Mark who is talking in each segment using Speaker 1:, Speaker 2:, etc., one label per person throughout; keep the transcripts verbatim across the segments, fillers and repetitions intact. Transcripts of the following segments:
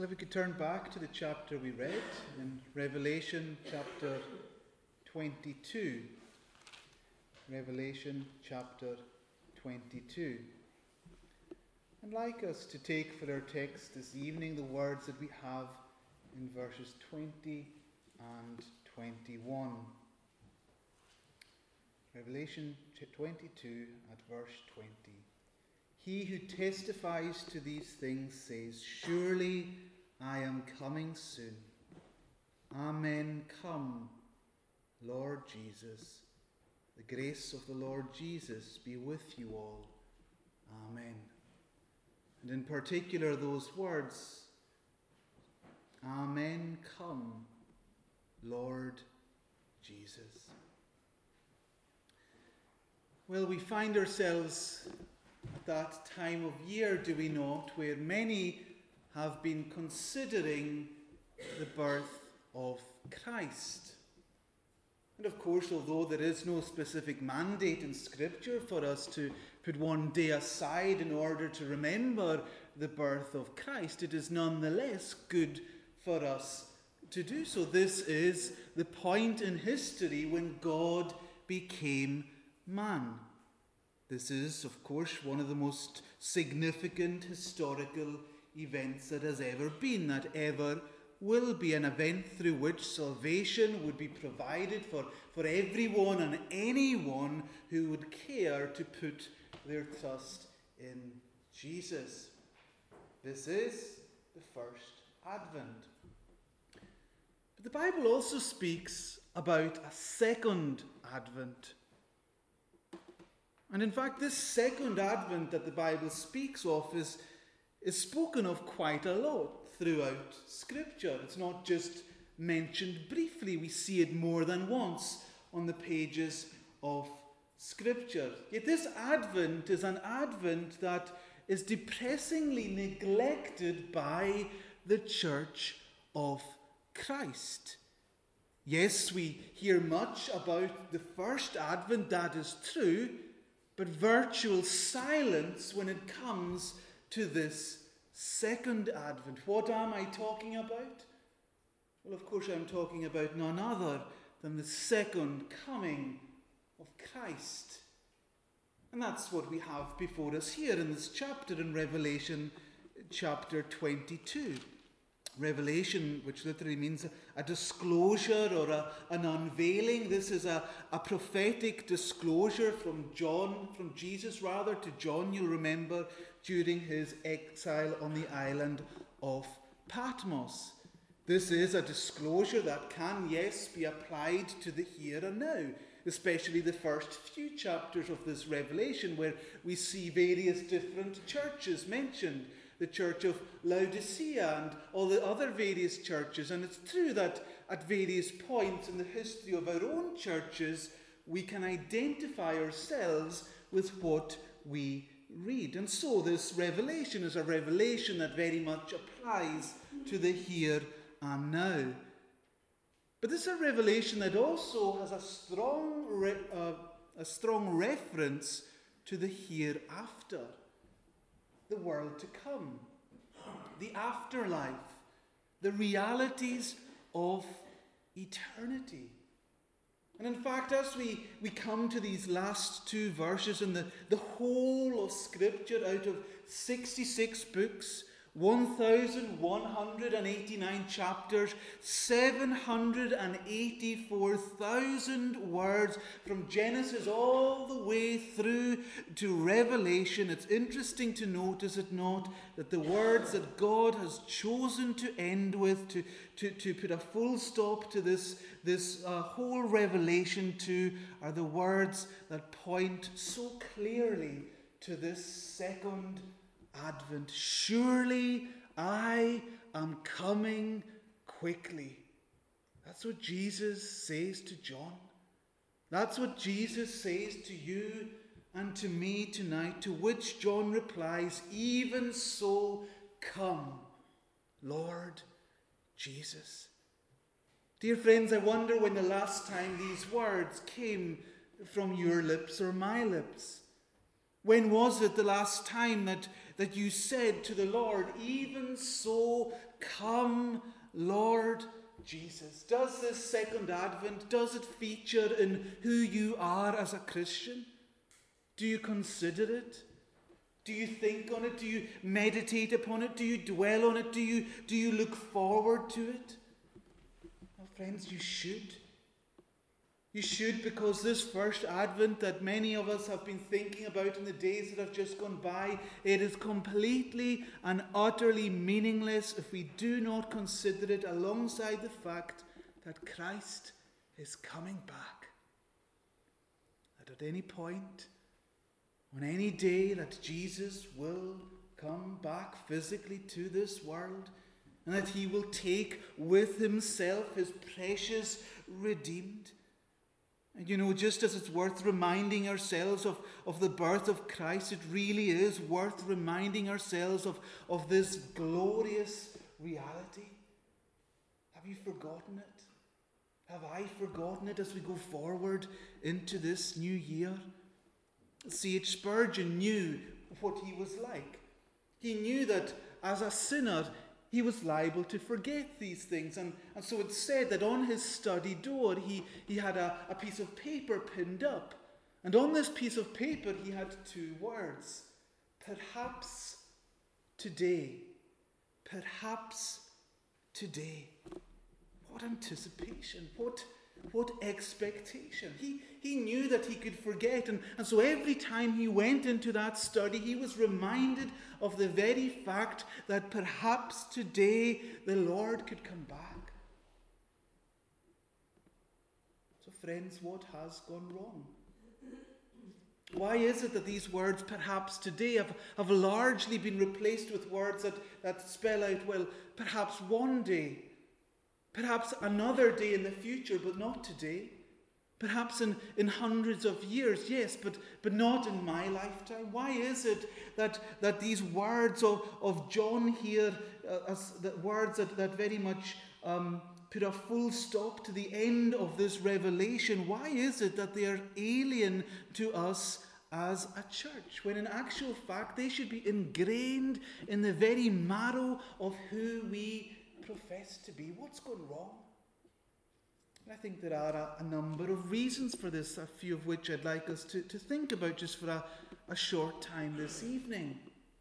Speaker 1: Well, if we could turn back to the chapter we read in Revelation chapter twenty-two. Revelation chapter twenty-two. I'd like us to take for our text this evening the words that we have in verses twenty and twenty-one. Revelation twenty-two at verse twenty. He who testifies to these things says, "Surely I am coming soon. Amen. Come, Lord Jesus. The grace of the Lord Jesus be with you all. Amen." And in particular, those words, "Amen. Come, Lord Jesus." Well, we find ourselves at that time of year, do we not, where many have been considering the birth of Christ. And of course, although there is no specific mandate in Scripture for us to put one day aside in order to remember the birth of Christ, it is nonetheless good for us to do so. This is the point in history when God became man. This is, of course, one of the most significant historical events that has ever been, that ever will be, an event through which salvation would be provided for, for everyone and anyone who would care to put their trust in Jesus. This is the first Advent. But the Bible also speaks about a second Advent. And in fact, this second Advent that the Bible speaks of is, is spoken of quite a lot throughout Scripture. It's not just mentioned briefly. We see it more than once on the pages of Scripture. Yet this Advent is an Advent that is depressingly neglected by the Church of Christ. Yes, we hear much about the first Advent, that is true, but virtual silence when it comes to this second Advent. What am I talking about? Well, of course, I'm talking about none other than the second coming of Christ. And that's what we have before us here in this chapter in Revelation chapter twenty-two. Revelation, which literally means a, a disclosure or a, an unveiling. This is a, a prophetic disclosure from John, from Jesus rather, to John, you'll remember, during his exile on the island of Patmos. This is a disclosure that can, yes, be applied to the here and now, especially the first few chapters of this Revelation, where we see various different churches mentioned. The church of Laodicea and all the other various churches. And it's true that at various points in the history of our own churches, we can identify ourselves with what we read. And so this revelation is a revelation that very much applies to the here and now. But this is a revelation that also has a strong, re- uh, a strong reference to the hereafter. The world to come, the afterlife, the realities of eternity. And in fact, as we, we come to these last two verses in the, the whole of Scripture, out of sixty-six books, one thousand one hundred eighty-nine chapters, seven hundred eighty-four thousand words from Genesis all the way through to Revelation. It's interesting to note, is it not, that the words that God has chosen to end with, to, to, to put a full stop to this, this uh, whole Revelation to, are the words that point so clearly to this second Advent. Surely I am coming quickly. That's what Jesus says to John. That's what Jesus says to you and to me tonight, to which John replies, "Even so, come, Lord Jesus." Dear friends, I wonder when the last time these words came from your lips or my lips. When was it the last time that, that you said to the Lord, "Even so, Lord Jesus. Does this second advent, does it feature in who you are as a Christian? Do you consider it? Do you think on it? Do you meditate upon it? Do you dwell on it? Do you, do you look forward to it? Well, friends, you should. You should, because this first advent that many of us have been thinking about in the days that have just gone by, it is completely and utterly meaningless if we do not consider it alongside the fact that Christ is coming back. That at any point, on any day, that Jesus will come back physically to this world, and that he will take with himself his precious redeemed. And you know, just as it's worth reminding ourselves of, of the birth of Christ, it really is worth reminding ourselves of, of this glorious reality. Have you forgotten it? Have I forgotten it as we go forward into this new year? C H Spurgeon knew what he was like. He knew that as a sinner, he was liable to forget these things. And, and so it's said that on his study door, he, he had a, a piece of paper pinned up. And on this piece of paper, he had two words. Perhaps today. Perhaps today. What anticipation. What What expectation. He, he knew that he could forget. And, and so every time he went into that study, he was reminded of the very fact that perhaps today the Lord could come back. So friends, what has gone wrong? Why is it that these words, perhaps today, have, have largely been replaced with words that, that spell out, well, perhaps one day, perhaps another day in the future, but not today. Perhaps in, in hundreds of years, yes, but, but not in my lifetime. Why is it that, that these words of, of John here, uh, as the words that, that very much um, put a full stop to the end of this revelation, why is it that they are alien to us as a church, when in actual fact they should be ingrained in the very marrow of who we profess to be? What's gone wrong? I think there are a, a number of reasons for this, a few of which I'd like us to, to think about just for a, a short time this evening.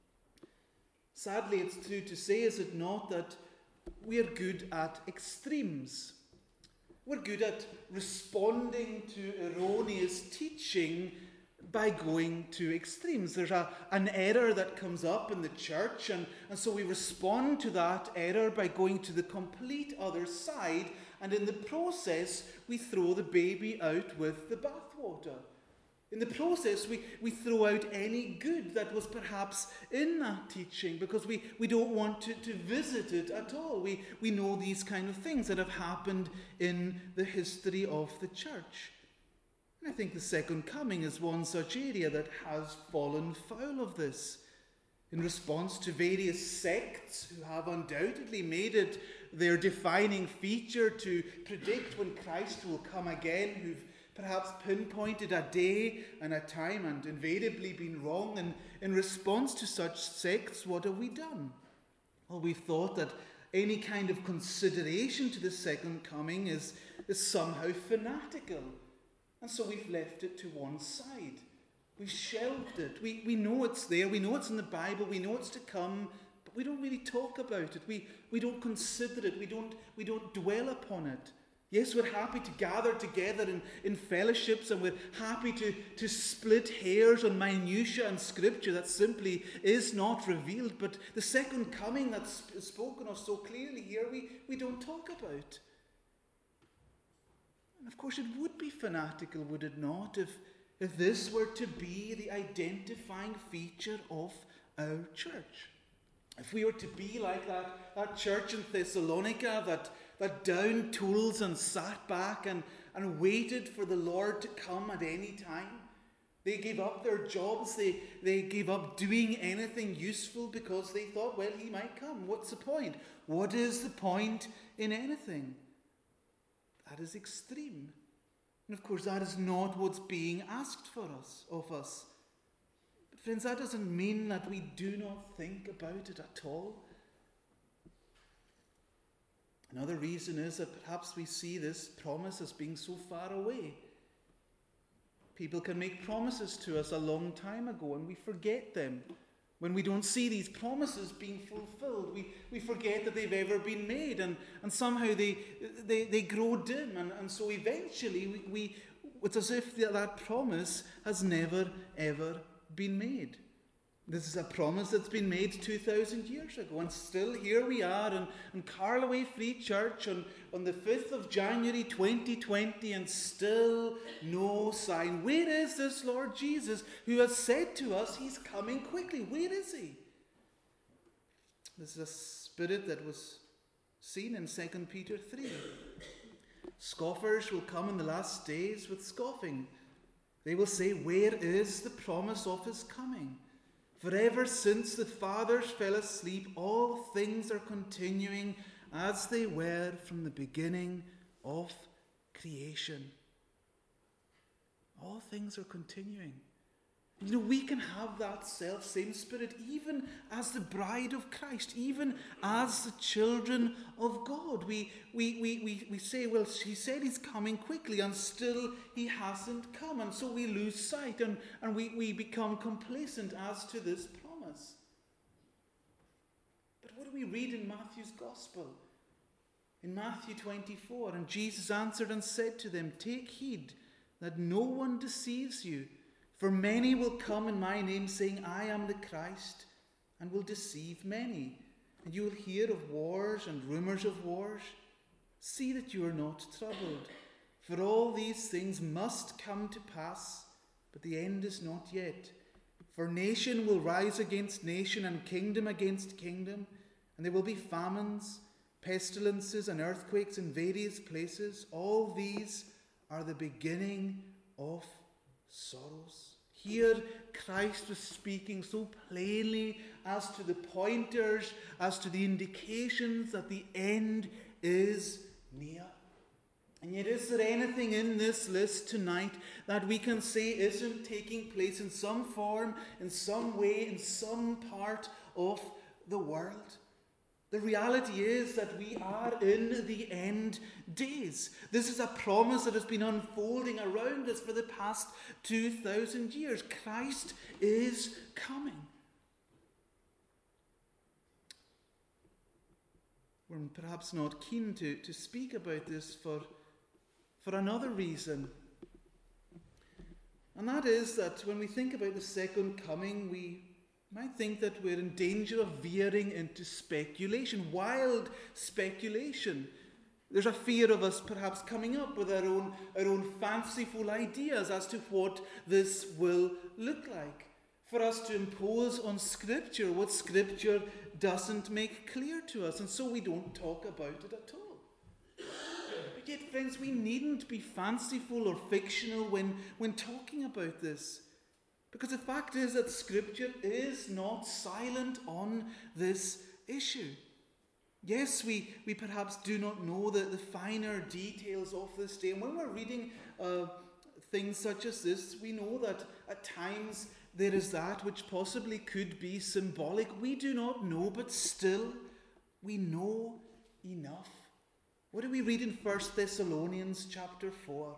Speaker 1: Sadly, it's true to say, is it not, that we're good at extremes. We're good at responding to erroneous teaching by going to extremes. There's a, an error that comes up in the church, and, and so we respond to that error by going to the complete other side, and in the process we throw the baby out with the bathwater. In the process we, we throw out any good that was perhaps in that teaching, because we, we don't want to, to visit it at all. We, we know these kind of things that have happened in the history of the church. And I think the second coming is one such area that has fallen foul of this. In response to various sects who have undoubtedly made it their defining feature to predict when Christ will come again, who've perhaps pinpointed a day and a time and invariably been wrong. And in response to such sects, what have we done? Well, we've thought that any kind of consideration to the second coming is, is somehow fanatical. And so we've left it to one side. We've shelved it. We, we know it's there. We know it's in the Bible. We know it's to come. But we don't really talk about it. We, we don't consider it. We don't, we don't dwell upon it. Yes, we're happy to gather together in, in fellowships, and we're happy to, to split hairs on minutiae and scripture that simply is not revealed. But the second coming that's spoken of so clearly here, we, we don't talk about. And of course, it would be fanatical, would it not, if, if this were to be the identifying feature of our church. If we were to be like that, that church in Thessalonica that, that downed tools and sat back and, and waited for the Lord to come at any time. They gave up their jobs, they, they gave up doing anything useful because they thought, well, he might come. What's the point? What is the point in anything? That is extreme. And of course, that is not what's being asked for us, of us. But friends, that doesn't mean that we do not think about it at all. Another reason is that perhaps we see this promise as being so far away. People can make promises to us a long time ago and we forget them. When we don't see these promises being fulfilled, we, we forget that they've ever been made, and, and somehow they, they, they grow dim, and, and so eventually we, we it's as if that, that promise has never ever been made. This is a promise that's been made two thousand years ago, and still here we are in, in Carloway Free Church on, on the fifth of January twenty twenty, and still no sign. Where is this Lord Jesus who has said to us he's coming quickly? Where is he? This is a spirit that was seen in Second Peter three. Scoffers will come in the last days with scoffing. They will say, where is the promise of his coming? For ever since the fathers fell asleep, all things are continuing as they were from the beginning of creation. All things are continuing. You know, we can have that self-same spirit even as the bride of Christ, even as the children of God. We, we, we, we, we say, well, he said he's coming quickly, and still he hasn't come. And so we lose sight, and, and we, we become complacent as to this promise. But what do we read in Matthew's Gospel? In Matthew twenty-four, and Jesus answered and said to them, take heed that no one deceives you. For many will come in my name, saying, I am the Christ, and will deceive many. And you will hear of wars and rumors of wars. See that you are not troubled, for all these things must come to pass, but the end is not yet. For nation will rise against nation, and kingdom against kingdom, and there will be famines, pestilences, and earthquakes in various places. All these are the beginning of sorrows. Here Christ was speaking so plainly as to the pointers, as to the indications that the end is near. And yet, is there anything in this list tonight that we can say isn't taking place in some form, in some way, in some part of the world? The reality is that we are in the end days. This is a promise that has been unfolding around us for the past two thousand years. Christ is coming. We're perhaps not keen to, to speak about this for, for another reason. And that is that when we think about the second coming, we might think that we're in danger of veering into speculation, wild speculation. There's a fear of us perhaps coming up with our own, our own fanciful ideas as to what this will look like. For us to impose on Scripture what Scripture doesn't make clear to us, and so we don't talk about it at all. But yet, friends, we needn't be fanciful or fictional when, when talking about this. Because the fact is that Scripture is not silent on this issue. Yes, we, we perhaps do not know the, the finer details of this day. And when we're reading uh, things such as this, we know that at times there is that which possibly could be symbolic. We do not know, but still we know enough. What do we read in First Thessalonians chapter four?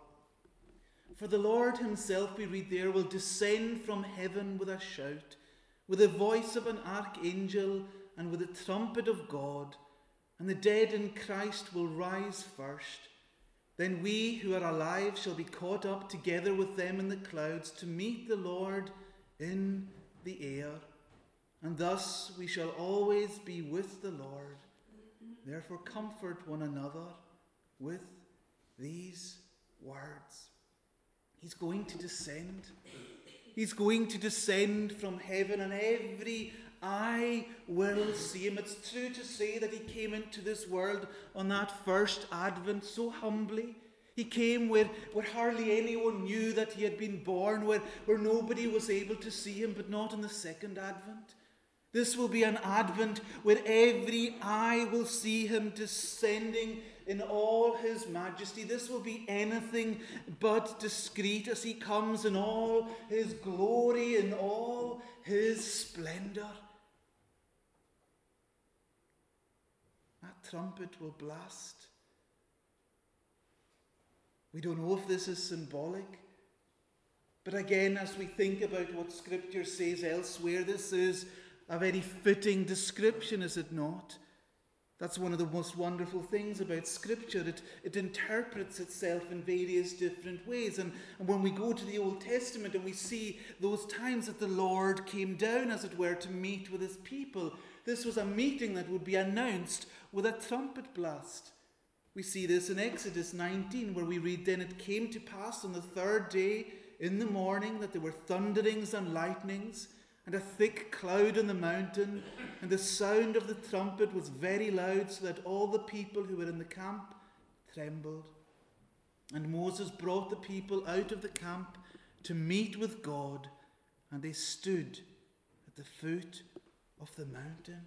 Speaker 1: For the Lord himself, we read there, will descend from heaven with a shout, with the voice of an archangel, and with the trumpet of God, and the dead in Christ will rise first. Then we who are alive shall be caught up together with them in the clouds to meet the Lord in the air, and thus we shall always be with the Lord. Therefore comfort one another with these words. He's going to descend. He's going to descend from heaven, and every eye will see him. It's true to say that he came into this world on that first advent so humbly. He came where, where hardly anyone knew that he had been born, where, where nobody was able to see him, but not in the second advent. This will be an advent where every eye will see him descending in all his majesty. This will be anything but discreet as he comes in all his glory, in all his splendor. That trumpet will blast. We don't know if this is symbolic, but again, as we think about what Scripture says elsewhere, this is a very fitting description, is it not? That's one of the most wonderful things about Scripture. It, it interprets itself in various different ways. And, and when we go to the Old Testament and we see those times that the Lord came down, as it were, to meet with his people, this was a meeting that would be announced with a trumpet blast. We see this in Exodus nineteen, where we read, "Then it came to pass on the third day in the morning that there were thunderings and lightnings, and a thick cloud on the mountain, and the sound of the trumpet was very loud, so that all the people who were in the camp trembled. And Moses brought the people out of the camp to meet with God, and they stood at the foot of the mountain."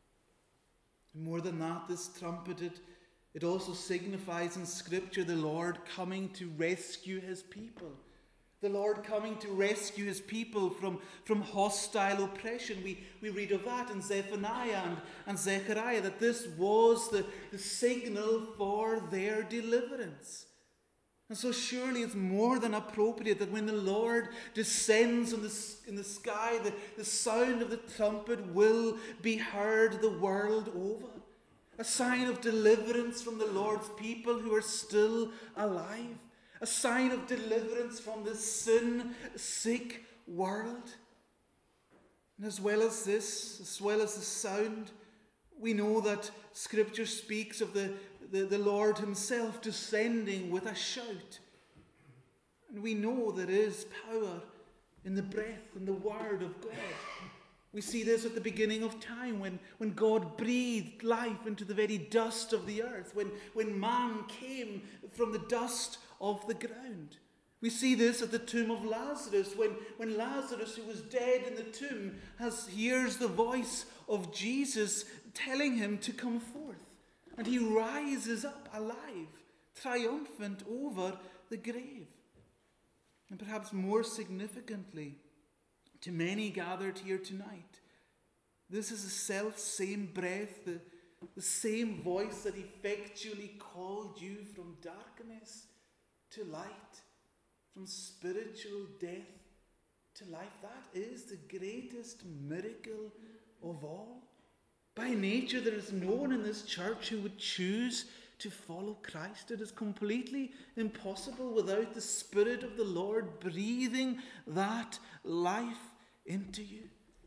Speaker 1: And more than that, this trumpeted, it also signifies in Scripture the Lord coming to rescue his people. The Lord coming to rescue his people from, from hostile oppression. We, we read of that in Zephaniah and, and Zechariah, that this was the, the signal for their deliverance. And so surely it's more than appropriate that when the Lord descends in the, in the sky, the, the sound of the trumpet will be heard the world over. A sign of deliverance from the Lord's people who are still alive. A sign of deliverance from this sin-sick world. And as well as this, as well as the sound, we know that Scripture speaks of the, the, the Lord himself descending with a shout. And we know there is power in the breath and the word of God. We see this at the beginning of time when, when God breathed life into the very dust of the earth, when, when man came from the dust of the ground. We see this at the tomb of Lazarus, when, when Lazarus, who was dead in the tomb, has hears the voice of Jesus telling him to come forth. And he rises up alive, triumphant over the grave. And perhaps more significantly, to many gathered here tonight, this is the self-same breath, the, the same voice that effectually called you from darkness to light, from spiritual death to life. That is the greatest miracle of all. By nature, there is no one in this church who would choose to follow Christ. It is completely impossible without the Spirit of the Lord breathing that life into you.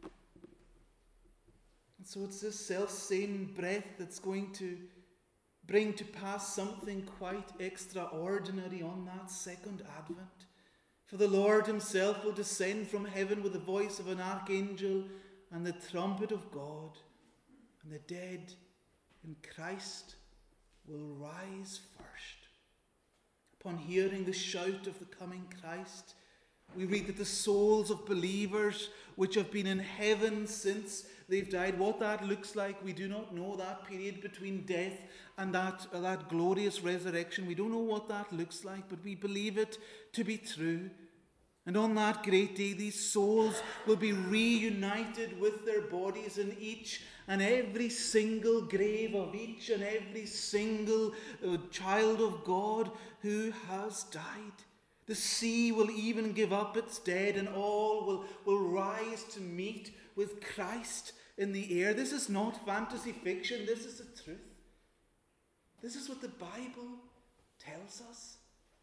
Speaker 1: And so it's this self-same breath that's going to bring to pass something quite extraordinary on that second advent. For the Lord himself will descend from heaven with the voice of an archangel and the trumpet of God, and the dead in Christ will rise first. Upon hearing the shout of the coming Christ, we read that the souls of believers which have been in heaven since they've died, what that looks like, we do not know. That period between death and that, uh, that glorious resurrection, we don't know what that looks like, but we believe it to be true. And on that great day, these souls will be reunited with their bodies in each and every single grave of each and every single uh, child of God who has died. The sea will even give up its dead, and all will, will rise to meet with Christ in the air. This is not fantasy fiction. This is the truth. This is what the Bible tells us.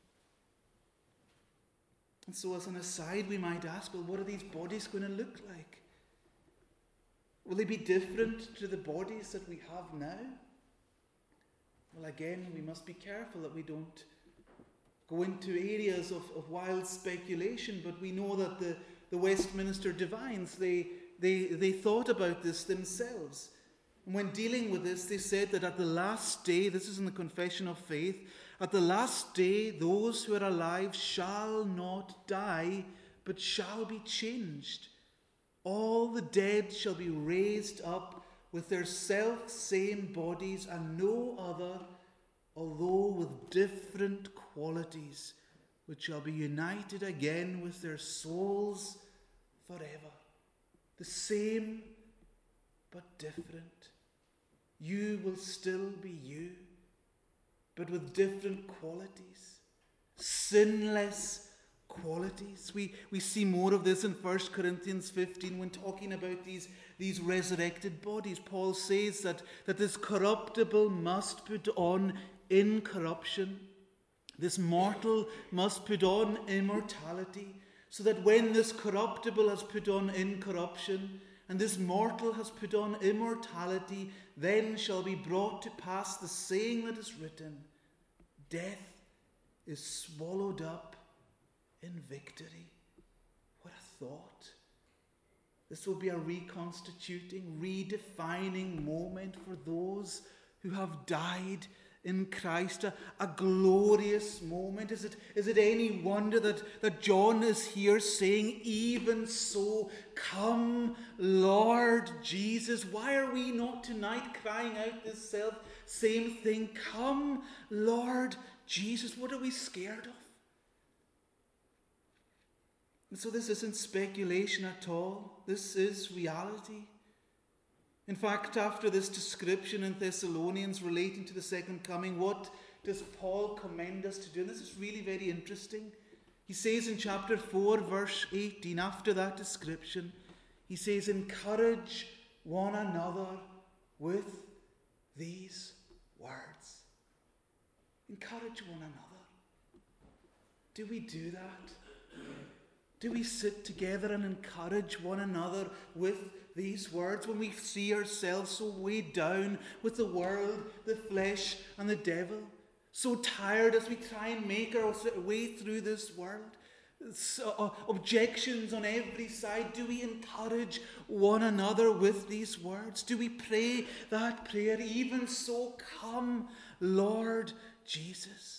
Speaker 1: And so as an aside, we might ask, well, what are these bodies going to look like? Will they be different to the bodies that we have now? Well, again, we must be careful that we don't go into areas of, of wild speculation, but we know that the, the Westminster divines, they, they, they thought about this themselves. And when dealing with this, they said that at the last day, this is in the Confession of Faith, at the last day, those who are alive shall not die, but shall be changed. All the dead shall be raised up with their self-same bodies, and no other, although with different qualities, which shall be united again with their souls forever. The same, but different. you will still be you, but with different qualities, sinless qualities. We, we see more of this in First Corinthians fifteen when talking about these, these resurrected bodies. Paul says that, that this corruptible must put on incorruption. This mortal must put on immortality, so that when this corruptible has put on incorruption, and this mortal has put on immortality, then shall be brought to pass the saying that is written, death is swallowed up in victory. What a thought. This will be a reconstituting, redefining moment for those who have died in Christ, a, a glorious moment. Is it, is it any wonder that, that John is here saying, even so, come, Lord Jesus? Why are we not tonight crying out this self same thing? Come, Lord Jesus. What are we scared of? And so this isn't speculation at all. This is reality. In fact, after this description in Thessalonians relating to the second coming, what does Paul commend us to do? And this is really very interesting. He says in chapter four, verse eighteen, after that description, he says, encourage one another with these words. Encourage one another. Do we do that? Do we sit together and encourage one another with these words when we see ourselves so weighed down with the world, the flesh, and the devil? So tired as we try and make our way through this world. So, uh, objections on every side. Do we encourage one another with these words? Do we pray that prayer, even so, come, Lord Jesus?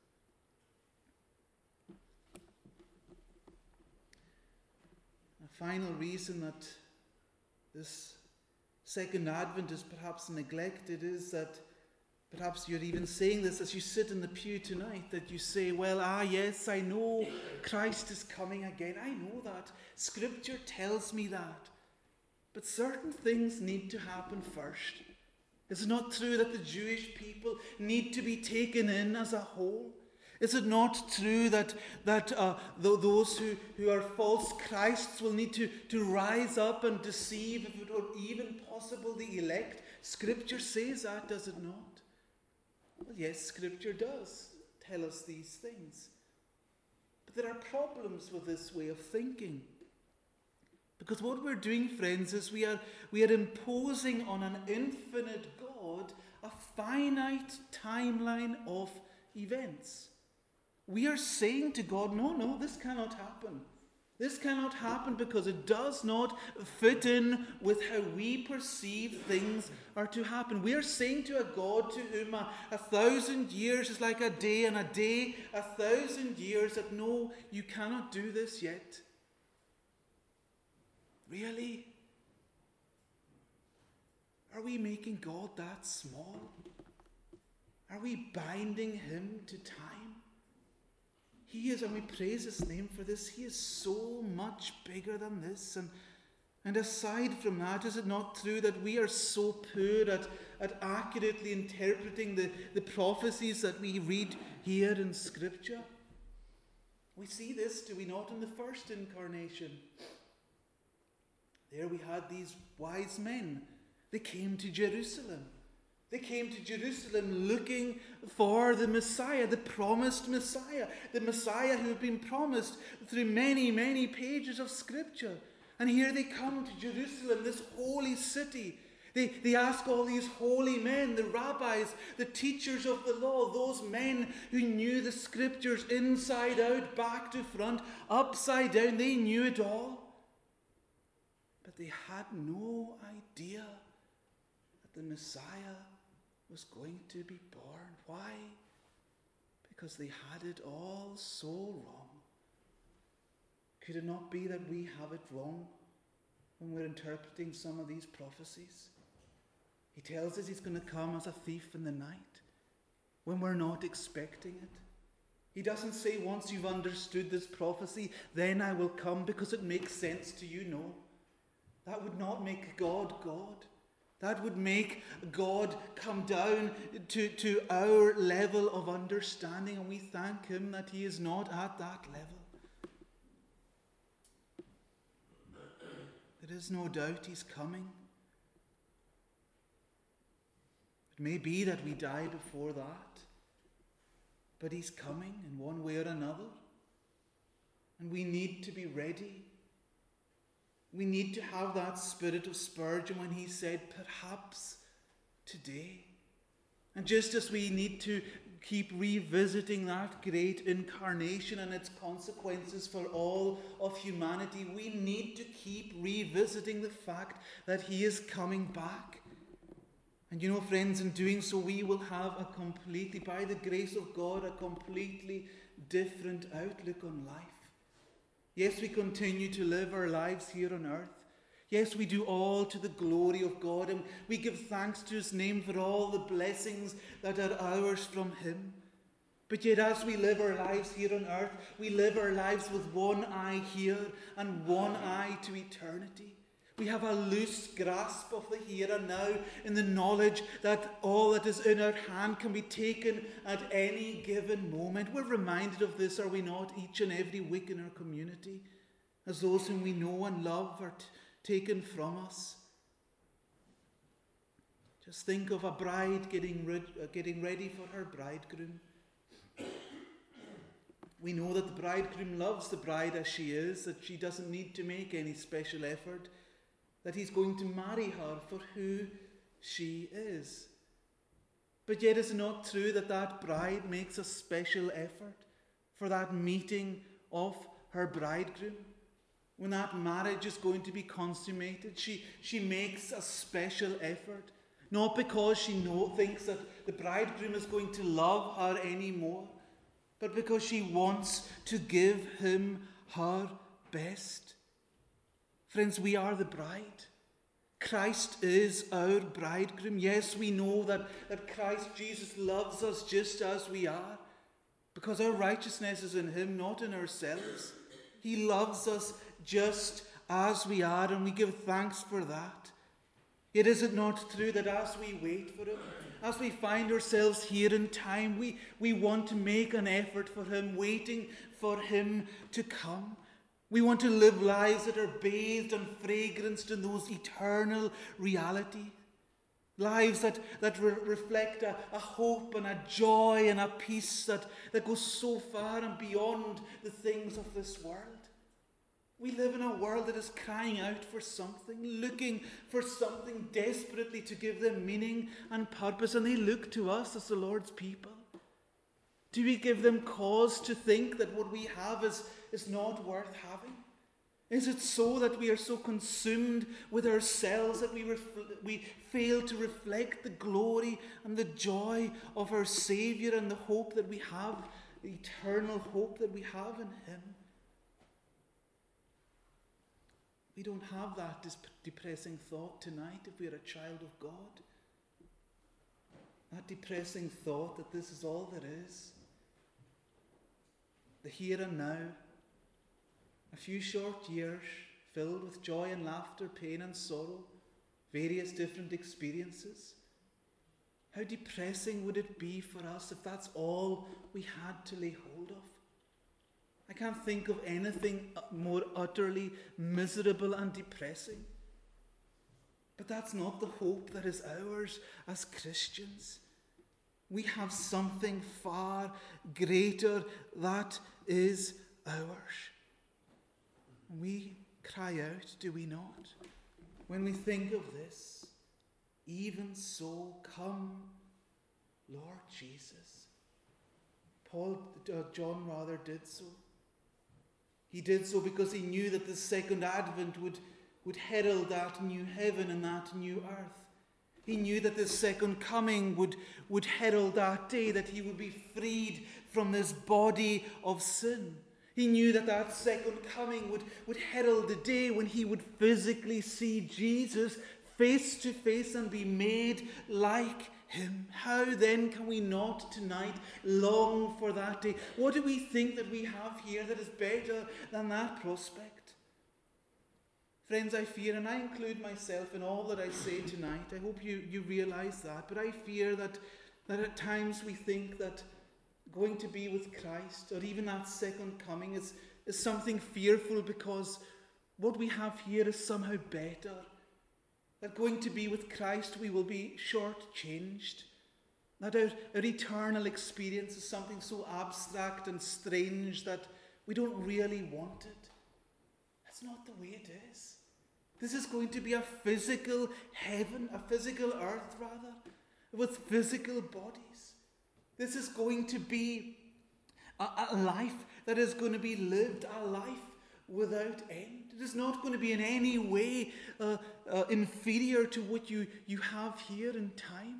Speaker 1: Final reason that this second advent is perhaps neglected is that perhaps you're even saying this as you sit in the pew tonight, that you say, well, ah, yes, I know Christ is coming again. I know that. Scripture tells me that. But certain things need to happen first. Is it not true that the Jewish people need to be taken in as a whole? Is it not true that, that uh, th- those who, who are false Christs will need to, to rise up and deceive, if it were even possible, the elect? Scripture says that, does it not? Well, yes, Scripture does tell us these things. But there are problems with this way of thinking. Because what we're doing, friends, is we are, we are imposing on an infinite God a finite timeline of events. We are saying to God, no, no, this cannot happen. This cannot happen because it does not fit in with how we perceive things are to happen. We are saying to a God to whom a, a thousand years is like a day, and a day a thousand years, that no, you cannot do this yet. Really? Are we making God that small? Are we binding him to time? He is, and we praise his name for this, he is so much bigger than this. And, and aside from that, is it not true that we are so poor at, at accurately interpreting the, the prophecies that we read here in Scripture? We see this, do we not, in the first incarnation? There we had these wise men. They came to Jerusalem. They came to Jerusalem looking for the Messiah, the promised Messiah, the Messiah who had been promised through many, many pages of Scripture. And here they come to Jerusalem, this holy city. They, they ask all these holy men, the rabbis, the teachers of the law, those men who knew the Scriptures inside out, back to front, upside down. They knew it all. But they had no idea that the Messiah was going to be born. Why? Because they had it all so wrong. Could it not be that we have it wrong when we're interpreting some of these prophecies? He tells us he's going to come as a thief in the night when we're not expecting it. He doesn't say, once you've understood this prophecy, then I will come because it makes sense to you. No. That would not make God God. That would make God come down to, to our level of understanding, and we thank him that he is not at that level. There is no doubt he's coming. It may be that we die before that, but he's coming in one way or another. And we need to be ready. We need to have that spirit of Spurgeon when he said, perhaps today. And just as we need to keep revisiting that great incarnation and its consequences for all of humanity, we need to keep revisiting the fact that he is coming back. And you know, friends, in doing so, we will have a completely, by the grace of God, a completely different outlook on life. Yes, we continue to live our lives here on earth. Yes, we do all to the glory of God, and we give thanks to his name for all the blessings that are ours from him. But yet as we live our lives here on earth, we live our lives with one eye here and one eye to eternity. We have a loose grasp of the here and now in the knowledge that all that is in our hand can be taken at any given moment. We're reminded of this, are we not, each and every week in our community, as those whom we know and love are t- taken from us. Just think of a bride getting, rid- uh, getting ready for her bridegroom. We know that the bridegroom loves the bride as she is, that she doesn't need to make any special effort, that he's going to marry her for who she is. But yet is it not true that that bride makes a special effort for that meeting of her bridegroom? When that marriage is going to be consummated, she, she makes a special effort. Not because she know, thinks that the bridegroom is going to love her anymore, but because she wants to give him her best. Friends, we are the bride. Christ is our bridegroom. Yes, we know that, that Christ Jesus loves us just as we are, because our righteousness is in him, not in ourselves. He loves us just as we are, and we give thanks for that. Yet is it not true that as we wait for him, as we find ourselves here in time, we, we want to make an effort for him, waiting for him to come. We want to live lives that are bathed and fragranced in those eternal realities. Lives that, that re- reflect a, a hope and a joy and a peace that, that goes so far and beyond the things of this world. We live in a world that is crying out for something, looking for something desperately to give them meaning and purpose, and they look to us as the Lord's people. Do we give them cause to think that what we have is, is not worth having? Is it so that we are so consumed with ourselves that we, refl- we fail to reflect the glory and the joy of our Saviour and the hope that we have, the eternal hope that we have in him? We don't have that dis- depressing thought tonight if we are a child of God. That depressing thought that this is all there is. The here and now. A few short years filled with joy and laughter, pain and sorrow, various different experiences. How depressing would it be for us if that's all we had to lay hold of? I can't think of anything more utterly miserable and depressing. But that's not the hope that is ours as Christians. We have something far greater that is ours. We cry out, do we not? When we think of this, even so, come, Lord Jesus. Paul, uh, John rather did so. He did so because he knew that the second advent would, would herald that new heaven and that new earth. He knew that the second coming would, would herald that day that he would be freed from this body of sin. He knew that that second coming would, would herald the day when he would physically see Jesus face to face and be made like him. How then can we not tonight long for that day? What do we think that we have here that is better than that prospect? Friends, I fear, and I include myself in all that I say tonight, I hope you, you realize that, but I fear that, that at times we think that going to be with Christ, or even that second coming, is, is something fearful because what we have here is somehow better. That going to be with Christ we will be shortchanged. That our, our eternal experience is something so abstract and strange that we don't really want it. That's not the way it is. This is going to be a physical heaven, a physical earth rather, with physical bodies. This is going to be a, a life that is going to be lived, a life without end. It is not going to be in any way uh, uh, inferior to what you, you have here in time.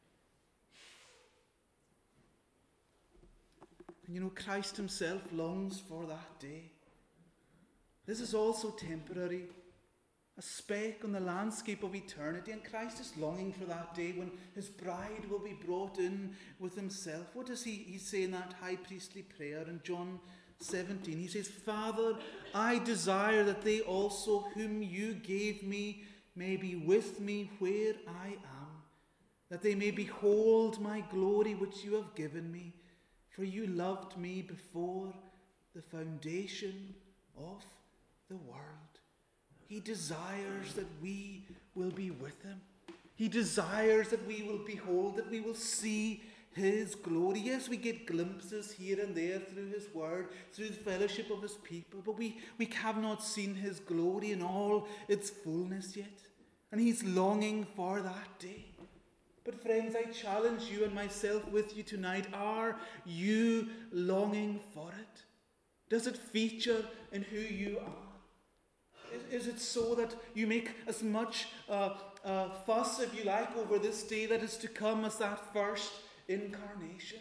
Speaker 1: And you know, Christ himself longs for that day. This is also temporary, a speck on the landscape of eternity, and Christ is longing for that day when his bride will be brought in with himself. What does he, he say in that high priestly prayer in John seventeen? He says, Father, I desire that they also whom you gave me may be with me where I am, that they may behold my glory which you have given me, for you loved me before the foundation of the world. He desires that we will be with him. He desires that we will behold, that we will see his glory. Yes, we get glimpses here and there through his word, through the fellowship of his people, but we, we have not seen his glory in all its fullness yet. And he's longing for that day. But friends, I challenge you and myself with you tonight. Are you longing for it? Does it feature in who you are? Is, is it so that you make as much uh, uh, fuss, if you like, over this day that is to come as that first incarnation?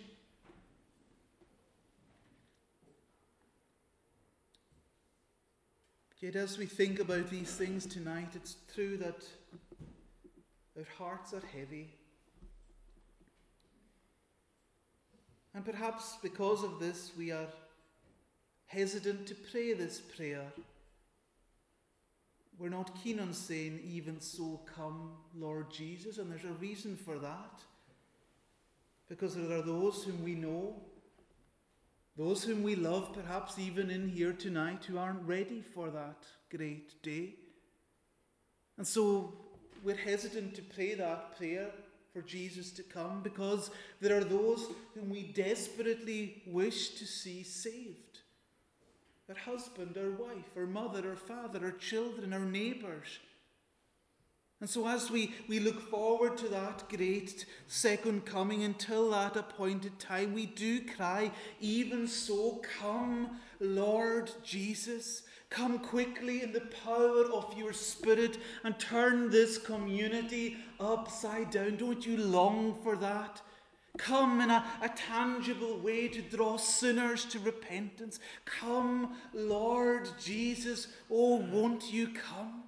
Speaker 1: Yet as we think about these things tonight, it's true that our hearts are heavy. And perhaps because of this, we are hesitant to pray this prayer. We're not keen on saying, even so come, Lord Jesus, and there's a reason for that. Because there are those whom we know, those whom we love, perhaps even in here tonight, who aren't ready for that great day. And so we're hesitant to pray that prayer for Jesus to come, because there are those whom we desperately wish to see saved. Our husband, our wife, our mother, our father, our children, our neighbours. And so as we, we look forward to that great second coming, until that appointed time, we do cry, even so, come, Lord Jesus. Come quickly in the power of your Spirit and turn this community upside down. Don't you long for that? Come in a, a tangible way to draw sinners to repentance. Come, Lord Jesus. Oh, won't you come?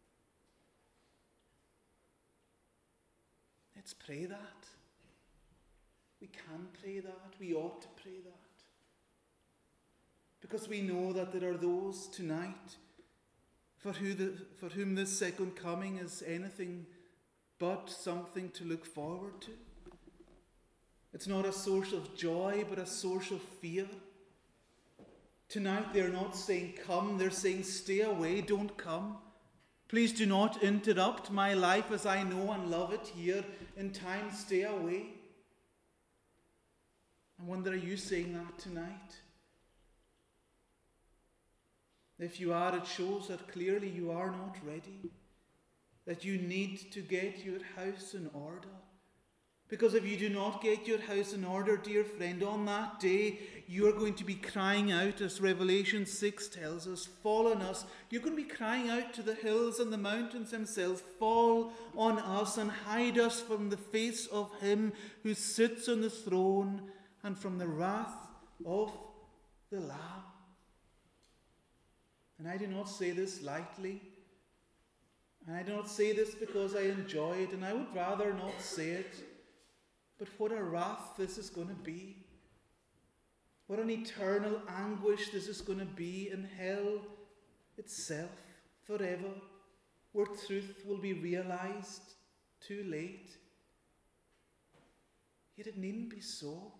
Speaker 1: Let's pray that. We can pray that. We ought to pray that. Because we know that there are those tonight for, who the, for whom this second coming is anything but something to look forward to. It's not a source of joy, but a source of fear. Tonight they're not saying come, they're saying stay away, don't come. Please do not interrupt my life as I know and love it here in time, stay away. I wonder, are you saying that tonight? If you are, it shows that clearly you are not ready, that you need to get your house in order. Because if you do not get your house in order, dear friend, on that day you are going to be crying out, as Revelation six tells us, fall on us. You're going to be crying out to the hills and the mountains themselves, fall on us and hide us from the face of him who sits on the throne and from the wrath of the Lamb. And I do not say this lightly. And I do not say this because I enjoy it, and I would rather not say it. But what a wrath this is going to be. What an eternal anguish this is going to be in hell itself. forever, where truth will be realized too late. Yet it needn't be so.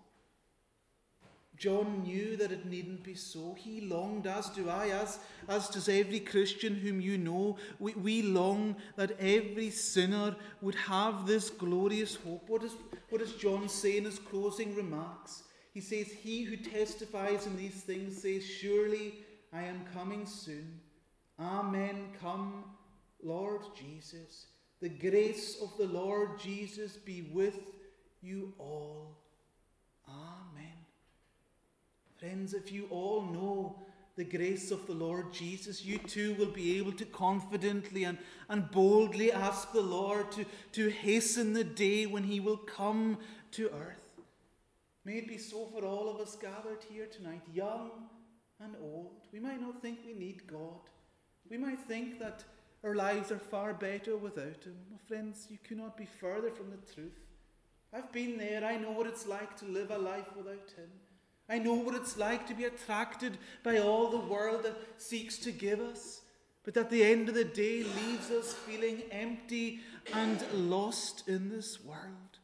Speaker 1: John knew that it needn't be so. He longed, as do I, as, as does every Christian whom you know. We, we long that every sinner would have this glorious hope. What, is, what does John say in his closing remarks? He says, he who testifies in these things says, surely I am coming soon. Amen. Come, Lord Jesus. The grace of the Lord Jesus be with you all. Amen. Friends, if you all know the grace of the Lord Jesus, you too will be able to confidently and, and boldly ask the Lord to, to hasten the day when he will come to earth. May it be so for all of us gathered here tonight, young and old. We might not think we need God. We might think that our lives are far better without him. Well, friends, you cannot be further from the truth. I've been there. I know what it's like to live a life without him. I know what it's like to be attracted by all the world that seeks to give us, but at the end of the day leaves us feeling empty and lost in this world.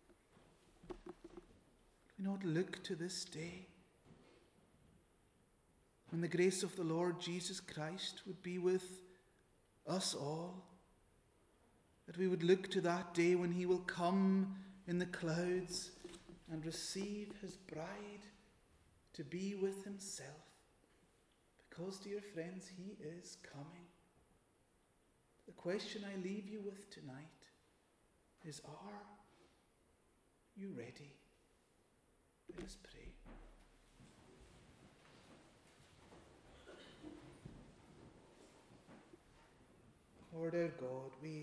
Speaker 1: We not look to this day when the grace of the Lord Jesus Christ would be with us all, that we would look to that day when he will come in the clouds and receive his bride to be with himself. Because, dear friends, he is coming. The question I leave you with tonight is, are you ready? Let us pray. Lord our God, we,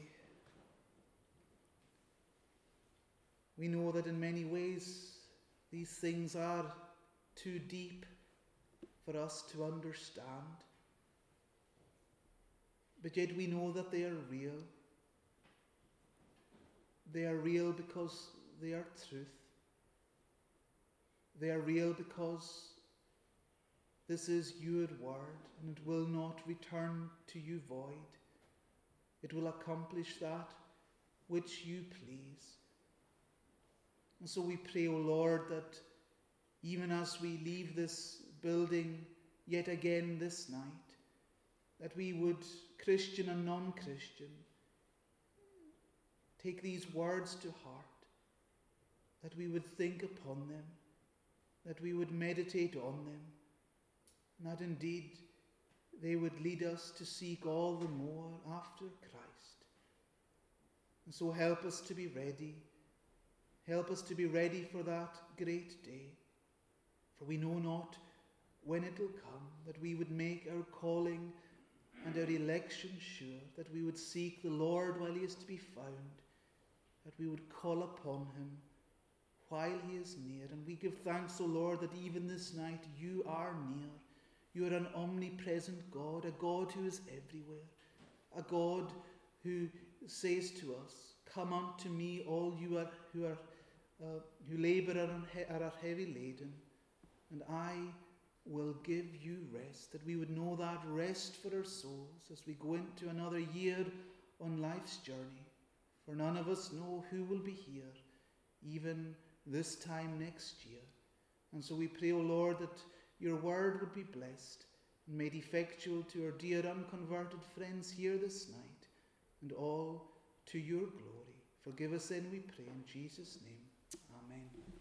Speaker 1: we know that in many ways these things are too deep for us to understand. But yet we know that they are real. They are real because they are truth. They are real because this is your word, and it will not return to you void. It will accomplish that which you please. And so we pray, O Lord, that even as we leave this building yet again this night, that we would, Christian and non-Christian, take these words to heart, that we would think upon them, that we would meditate on them, and that indeed they would lead us to seek all the more after Christ. And so help us to be ready. Help us to be ready for that great day. For we know not when it will come, that we would make our calling and our election sure, that we would seek the Lord while he is to be found, that we would call upon him while he is near. And we give thanks, O Lord, that even this night you are near. You are an omnipresent God, a God who is everywhere, a God who says to us, come unto me, all you are who are uh, who labour and are heavy laden, and I will give you rest. That we would know that rest for our souls as we go into another year on life's journey. For none of us know who will be here, even this time next year. And so we pray, O Lord, that your word would be blessed and made effectual to our dear unconverted friends here this night, and all to your glory. Forgive us then, we pray, in Jesus' name. Amen.